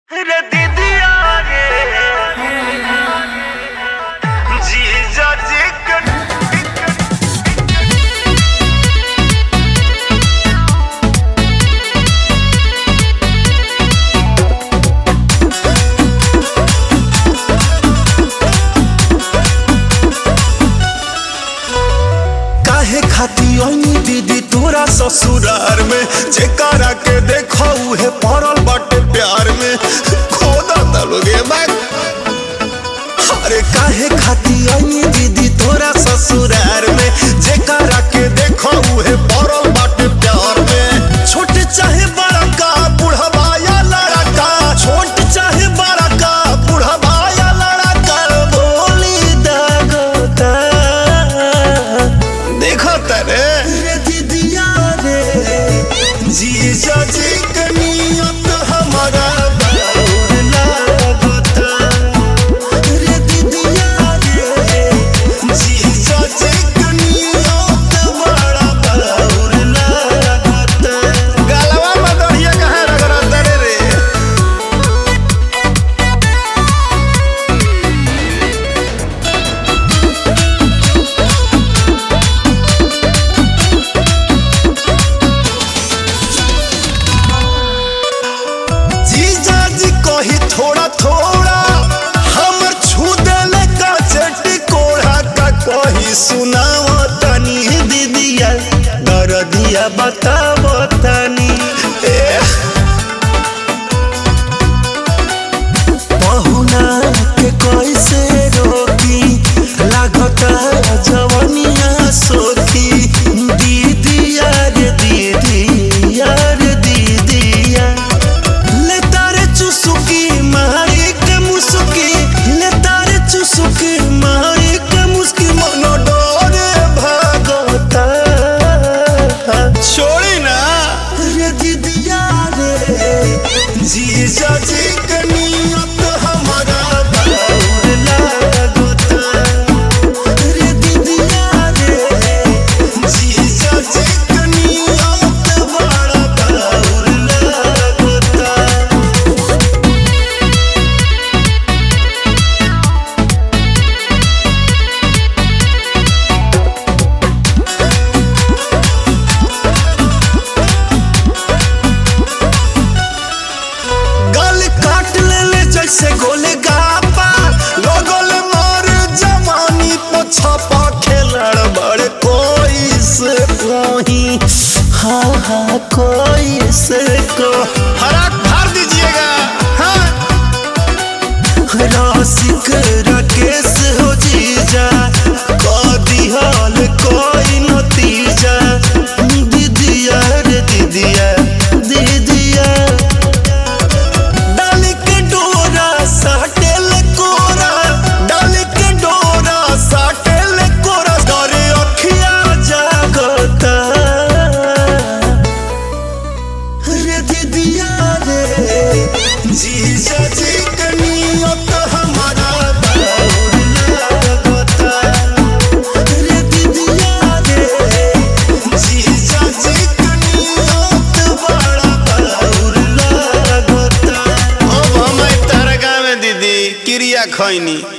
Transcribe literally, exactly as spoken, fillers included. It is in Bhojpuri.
रे दीदिया रे जीजा जी कन काहे खाती ओनी दीदी तोरा ससुरार में जेकरा के देखो उहे पड़ल बाटे प्यार में खोदा तलोगे मैं अरे काहे खाती ओनी दीदी तोरा ससुरार में जेकरा के देखो उहे पड़ल बाटे प्यार में छोटे चाहे बड़ा का बुढ़वा या लड़का छोट चाहे बड़ा का बुढ़वा या लड़का बोली दागोता देखो तरे रे दीदिया रे जीजा जी कनियत हमारा बाउर लागता रे दीदिया रे जीजा जी कनियत बड़ा बाउर लागता गलवा में दढ़िया कहाँ रगड़ता रे रे जीजा जी कही थोड़ा थोड़ा हमर छू देले का चटी कोढ़ा का कही सुनाओ तनी दीदिया दरदिया बताओ तनी ए पहुना के कैसे रोकी लागता जवनिया सोखी दीदिया रे दीदिया रे दीदिया ले तारे चुसुकी मारी के मुसुकी ले तारे चुसुकी मारी के मुस्की मनो डोरे भागोता छोड़ी ना रे दीदिया रे जीजा जी कनियत हमारा बाउर लागोता रे दीदिया रे जीजा जी कनियत बड़ा बाउर लागोता गल काट ले ले जैसे गोले गापा लोगोल मार जवानी पछपा खेलड़ बड़ कोई से कोई हाँ हाँ कोई से को हराक भर दीजिएगा हाँ रसिक राकेश हो जीजा कदी हाल कोई नतीजा दीदिया रे दीदिया दीदिया डाल के डोरा साटेल कोरा डाल के डोरा साटेल कोरा डरे अखिया जागता रे दीदिया रे जीजा जी कनियत हमारा बाउर लागता रे दीदिया रे जीजा जी कनियत बड़ा बाउर लागता अब हम तारा गाँव में दीदी क्रिया खैनी।